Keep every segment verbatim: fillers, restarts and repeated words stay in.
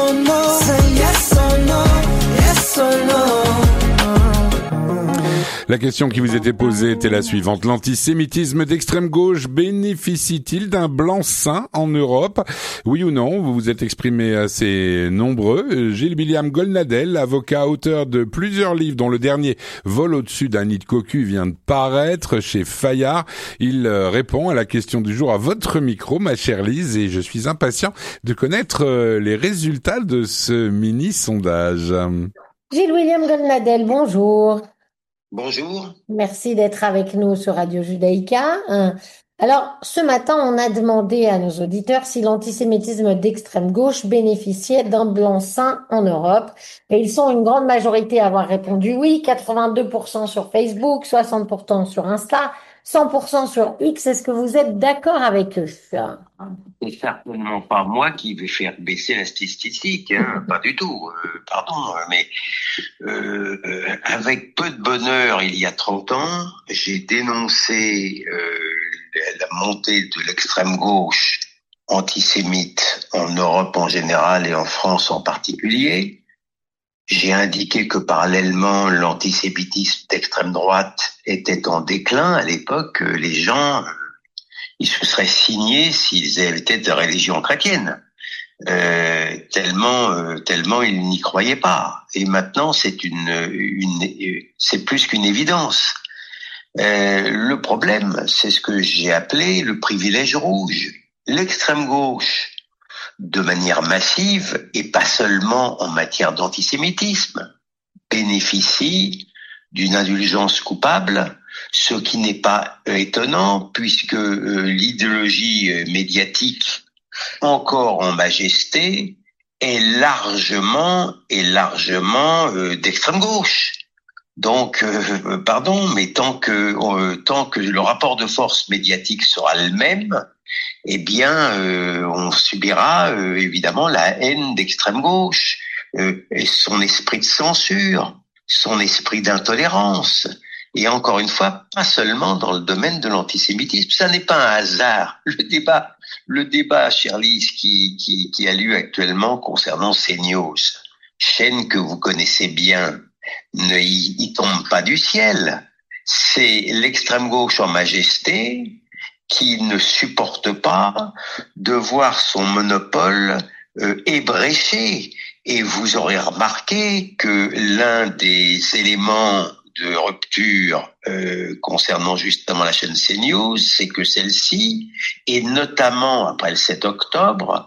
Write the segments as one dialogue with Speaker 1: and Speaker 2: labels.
Speaker 1: or no. Say yes or no, yes or no.
Speaker 2: La question qui vous était posée était la suivante. L'antisémitisme d'extrême gauche bénéficie-t-il d'un blanc-seing en Europe? Oui ou non? Vous vous êtes exprimé assez nombreux. Gilles William Goldnadel, avocat, auteur de plusieurs livres, dont le dernier Vol au-dessus d'un nid de cocu vient de paraître chez Fayard. Il répond à la question du jour à votre micro, ma chère Lise, et je suis impatient de connaître les résultats de ce mini-sondage.
Speaker 3: Gilles William Goldnadel, bonjour.
Speaker 4: Bonjour.
Speaker 3: Merci d'être avec nous sur Radio Judaïka. Alors, ce matin, on a demandé à nos auditeurs si l'antisémitisme d'extrême gauche bénéficiait d'un blanc-seing en Europe. Et ils sont une grande majorité à avoir répondu oui, quatre-vingt-deux pour cent sur Facebook, soixante pour cent sur Insta, cent pour cent sur X. Est-ce que vous êtes d'accord avec eux?
Speaker 4: C'est certainement pas moi qui vais faire baisser la statistique, hein, pas du tout, euh, pardon, mais euh, euh, avec peu de bonheur, il y a trente ans, j'ai dénoncé euh, la montée de l'extrême gauche antisémite en Europe en général et en France en particulier. J'ai indiqué que parallèlement, l'antisémitisme d'extrême droite était en déclin. À l'époque, les gens, ils se seraient signés s'ils étaient de religion chrétienne. Euh, tellement, euh, tellement ils n'y croyaient pas. Et maintenant, c'est une, une, c'est plus qu'une évidence. Euh, le problème, c'est ce que j'ai appelé le privilège rouge. L'extrême gauche, de manière massive, et pas seulement en matière d'antisémitisme, bénéficie d'une indulgence coupable, ce qui n'est pas étonnant, puisque euh, l'idéologie médiatique, encore en majesté, est largement, est largement euh, d'extrême gauche. Donc, euh, pardon, mais tant que euh, tant que le rapport de force médiatique sera le même, eh bien, euh, on subira euh, évidemment la haine d'extrême gauche, euh, et son esprit de censure, son esprit d'intolérance. Et encore une fois, pas seulement dans le domaine de l'antisémitisme. Ça n'est pas un hasard. Le débat, le débat, chère Lise, qui, qui, qui a lieu actuellement concernant CNews, chaîne que vous connaissez bien, ne y, y tombe pas du ciel. C'est l'extrême gauche en majesté qui ne supporte pas de voir son monopole euh, ébréché. Et vous aurez remarqué que l'un des éléments de rupture euh, concernant justement la chaîne CNews, c'est que celle-ci, et notamment après le sept octobre,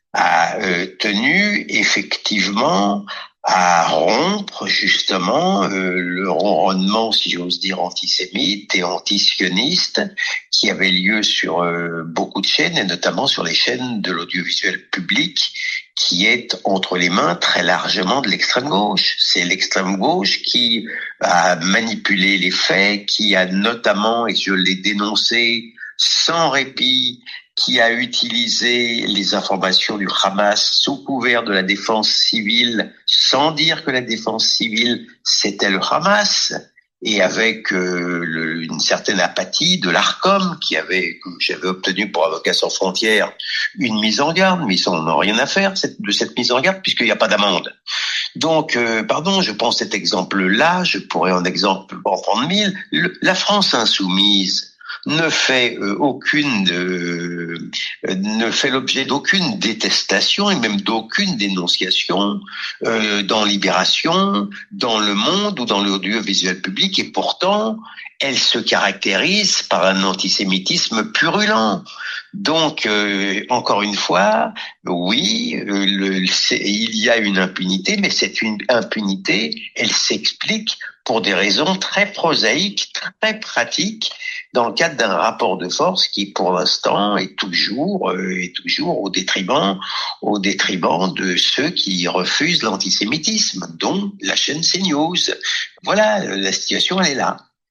Speaker 4: a euh, tenu effectivement à rompre justement euh, le ronronnement, si j'ose dire, antisémite et antisioniste qui avait lieu sur euh, beaucoup de chaînes, et notamment sur les chaînes de l'audiovisuel public, qui est entre les mains très largement de l'extrême gauche. C'est l'extrême gauche qui a manipulé les faits, qui a notamment, et je l'ai dénoncé sans répit, qui a utilisé les informations du Hamas sous couvert de la défense civile, sans dire que la défense civile, c'était le Hamas, et avec euh, le, une certaine apathie de l'Arcom, qui avait, que j'avais obtenu pour Avocats sans frontières, une mise en garde, mais ils n'en ont rien à faire cette, de cette mise en garde, puisqu'il n'y a pas d'amende. Donc, euh, pardon, je prends cet exemple-là, je pourrais en exemple en prendre mille. Le, la France insoumise ne fait euh, aucune euh, ne fait l'objet d'aucune détestation et même d'aucune dénonciation euh, dans Libération, dans Le Monde ou dans l'audiovisuel public, et pourtant elle se caractérise par un antisémitisme purulent. Donc euh, encore une fois, oui, euh, le, il y a une impunité, mais cette une impunité, elle s'explique pour des raisons très prosaïques, très pratiques, dans le cadre d'un rapport de force qui, pour l'instant, est toujours, euh, est toujours au détriment, au détriment de ceux qui refusent l'antisémitisme, dont la chaîne CNews. Voilà, la situation, elle est là.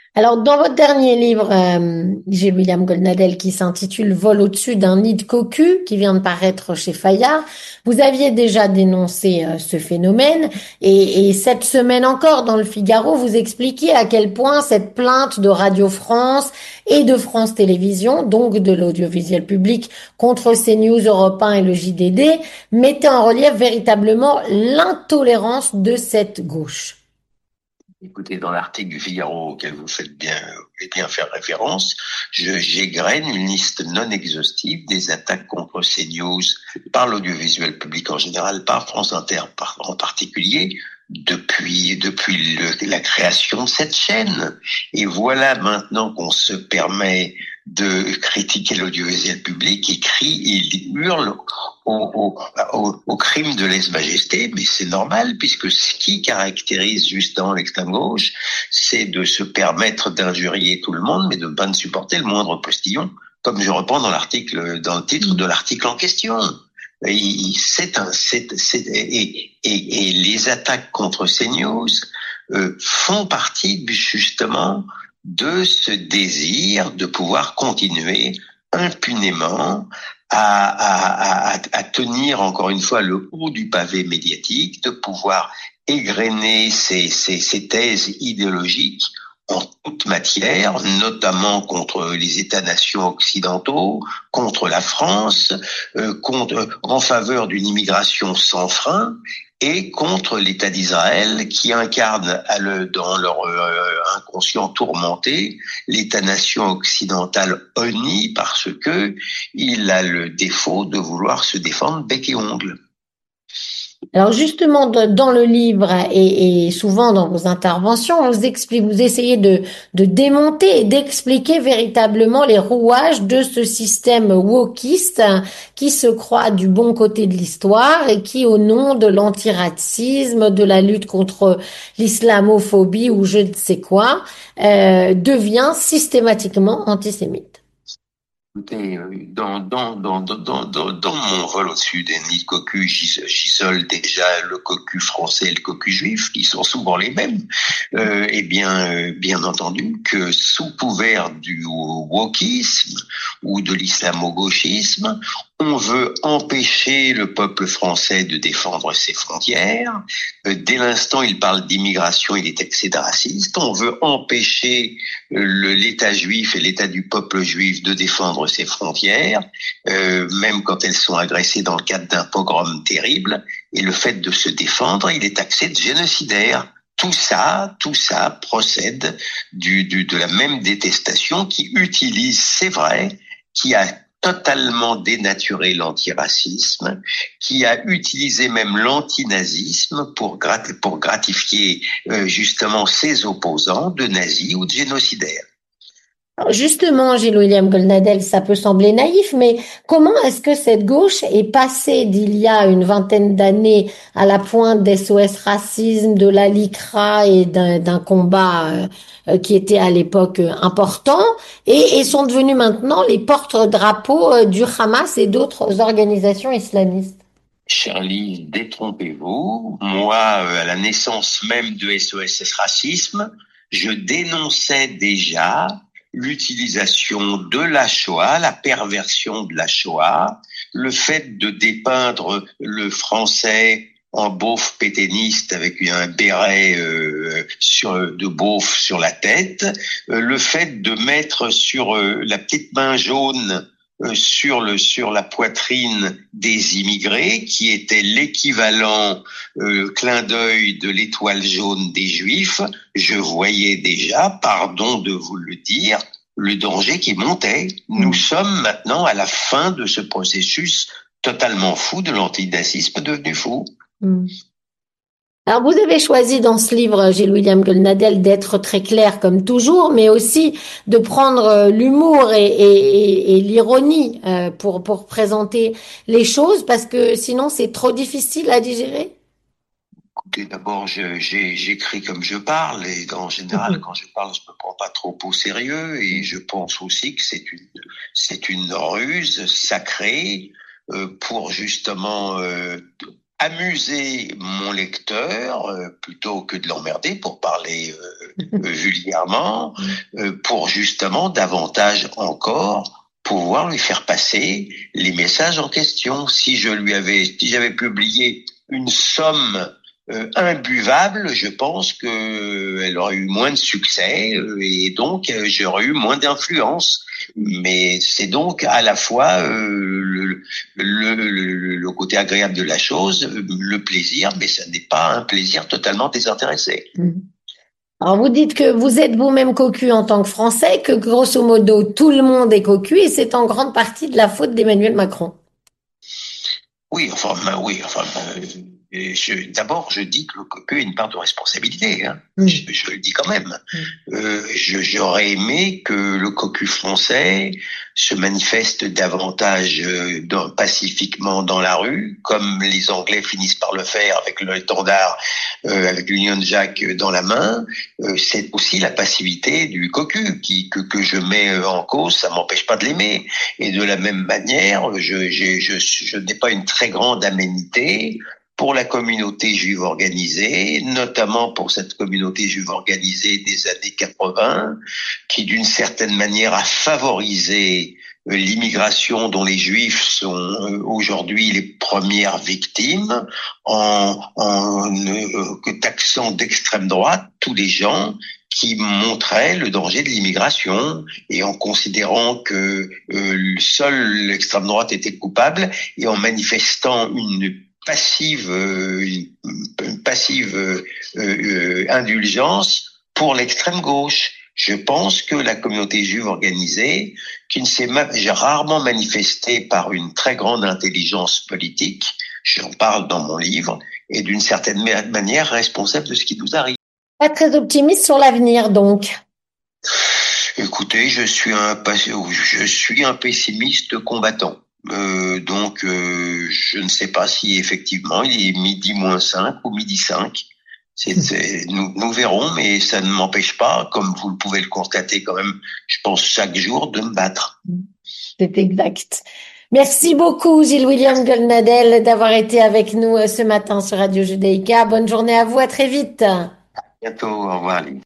Speaker 3: Alors, dans votre dernier livre, euh, G. William Goldnadel, qui s'intitule Vol au-dessus d'un nid de cocu, qui vient de paraître chez Fayard, vous aviez déjà dénoncé euh, ce phénomène, et, et cette semaine encore, dans le Figaro, vous expliquiez à quel point cette plainte de Radio France et de France Télévisions, donc de l'audiovisuel public, contre CNews, Europe un et le J D D, mettait en relief véritablement l'intolérance de cette gauche.
Speaker 4: Écoutez, dans l'article du Figaro auquel vous faites bien, et bien faire référence, je, j'égrène une liste non exhaustive des attaques contre CNews par l'audiovisuel public en général, par France Inter par, en particulier, depuis, depuis le, la création de cette chaîne. Et voilà maintenant qu'on se permet de critiquer l'audiovisuel public, il crie, il hurle au, au, au, au crime de lèse-majesté, mais c'est normal, puisque ce qui caractérise justement l'extrême gauche, c'est de se permettre d'injurier tout le monde, mais de ne pas supporter le moindre postillon, comme je reprends dans l'article, dans le titre de l'article en question. Et, c'est un, c'est, c'est, et, et, et les attaques contre CNews euh, font partie justement de ce désir de pouvoir continuer impunément à, à, à, à tenir encore une fois le haut du pavé médiatique, de pouvoir égrener ces, ces, ces thèses idéologiques en toute matière, notamment contre les États-nations occidentaux, contre la France, euh, contre, en faveur d'une immigration sans frein, et contre l'État d'Israël qui incarne à le, dans leur euh, inconscient tourmenté l'État-nation occidental honni parce que il a le défaut de vouloir se défendre bec et ongle.
Speaker 3: Alors justement, dans le livre et, et souvent dans vos interventions, vous expliquez, vous essayez de, de démonter et d'expliquer véritablement les rouages de ce système wokiste qui se croit du bon côté de l'histoire et qui, au nom de l'antiracisme, de la lutte contre l'islamophobie ou je ne sais quoi, euh, devient systématiquement antisémite.
Speaker 4: Écoutez, dans, dans, dans, dans, dans, dans mon vol au-dessus des nids de cocu, j'isole déjà le cocu français et le cocu juif, qui sont souvent les mêmes. Euh, et bien, euh, bien entendu que sous couvert du wokisme ou de l'islamo-gauchisme, on veut empêcher le peuple français de défendre ses frontières. Euh, dès l'instant, il parle d'immigration, il est taxé de raciste. On veut empêcher le, l'État juif et l'État du peuple juif de défendre ses frontières, euh, même quand elles sont agressées dans le cadre d'un pogrom terrible. Et le fait de se défendre, il est taxé de génocidaire. Tout ça, tout ça procède du, du, de la même détestation qui utilise, c'est vrai, qui a totalement dénaturé l'antiracisme, qui a utilisé même l'antinazisme pour, grat- pour gratifier euh, justement ses opposants de nazis ou de génocidaires.
Speaker 3: Justement, Gilles William Goldnadel, ça peut sembler naïf, mais comment est-ce que cette gauche est passée d'il y a une vingtaine d'années à la pointe d'S O S Racisme, de la LICRA et d'un, d'un combat euh, qui était à l'époque euh, important, et, et sont devenus maintenant les porte-drapeaux euh, du Hamas et d'autres organisations islamistes?
Speaker 4: Charlie, détrompez-vous. Moi, euh, à la naissance même de S O S Racisme, je dénonçais déjà l'utilisation de la Shoah, la perversion de la Shoah, le fait de dépeindre le français en beauf pétainiste avec un béret euh, sur, de beauf sur la tête, euh, le fait de mettre sur euh, la petite main jaune euh, sur le sur la poitrine des immigrés, qui était l'équivalent euh, clin d'œil de l'étoile jaune des Juifs. Je voyais déjà, pardon de vous le dire, le danger qui montait. Nous sommes maintenant à la fin de ce processus totalement fou de l'antinazisme devenu fou.
Speaker 3: Mm. Alors, vous avez choisi dans ce livre, Gilles William Goldnadel, d'être très clair comme toujours, mais aussi de prendre l'humour et, et, et, et l'ironie euh, pour, pour présenter les choses, parce que sinon c'est trop difficile à digérer.
Speaker 4: Écoutez, d'abord, je, j'ai, j'écris comme je parle, et en général, mmh. quand je parle, je me prends pas trop au sérieux, et je pense aussi que c'est une, c'est une ruse sacrée euh, pour justement euh, amuser mon lecteur euh, plutôt que de l'emmerder, pour parler euh, euh, vulgairement, euh, pour justement davantage encore pouvoir lui faire passer les messages en question. Si je lui avais, si j'avais publié une somme euh, imbuvable, je pense que elle aurait eu moins de succès euh, et donc euh, j'aurais eu moins d'influence. Mais c'est donc à la fois euh, le, le, le, le côté agréable de la chose, le plaisir, mais ça n'est pas un plaisir totalement désintéressé.
Speaker 3: Alors, vous dites que vous êtes vous-même cocu en tant que Français, que grosso modo, tout le monde est cocu et c'est en grande partie de la faute d'Emmanuel Macron.
Speaker 4: Oui, enfin, ben, oui, enfin, ben, je, d'abord, je dis que le cocu a une part de responsabilité. Hein.
Speaker 3: Mm.
Speaker 4: Je, je le dis quand même. Mm. Euh, je, j'aurais aimé que le cocu français se manifeste davantage euh, dans, pacifiquement dans la rue, comme les Anglais finissent par le faire avec le étendard, euh, avec l'Union Jack dans la main. Euh, c'est aussi la passivité du cocu qui que, que je mets en cause. Ça m'empêche pas de l'aimer. Et de la même manière, je, je, je, je n'ai pas une très grande aménité pour la communauté juive organisée, notamment pour cette communauté juive organisée des années quatre-vingts, qui d'une certaine manière a favorisé l'immigration dont les Juifs sont aujourd'hui les premières victimes, en, en euh, taxant d'extrême droite tous les gens qui montraient le danger de l'immigration et en considérant que euh, seule l'extrême droite était coupable et en manifestant une passive, euh, une passive euh, euh, indulgence pour l'extrême gauche. Je pense que la communauté juive organisée, qui ne s'est ma- j'ai rarement manifestée par une très grande intelligence politique, j'en parle dans mon livre, est d'une certaine ma- manière responsable de ce qui nous arrive.
Speaker 3: Pas très optimiste sur l'avenir, donc.
Speaker 4: Écoutez, je suis un, je suis un pessimiste combattant. Euh, donc, euh, je ne sais pas si effectivement il est midi moins cinq ou midi cinq. C'est, c'est, nous, nous verrons, mais ça ne m'empêche pas, comme vous le pouvez le constater quand même, je pense chaque jour, de me battre.
Speaker 3: C'est exact. Merci beaucoup, Gilles William Goldnadel, d'avoir été avec nous ce matin sur Radio Judaïka. Bonne journée à vous, à très vite.
Speaker 4: À bientôt, au revoir.